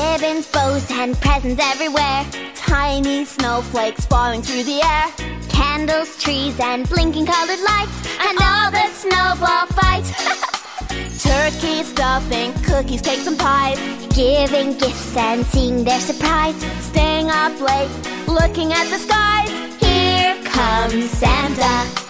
Ribbons, bows, and presents everywhere. Tiny snowflakes falling through the air. Candles, trees, and blinking colored lights, and all the snowball fights. Turkey, stuffing, cookies, cakes, and pies. Giving gifts and seeing their surprise. Staying up late, looking at the skies. Here comes Santa.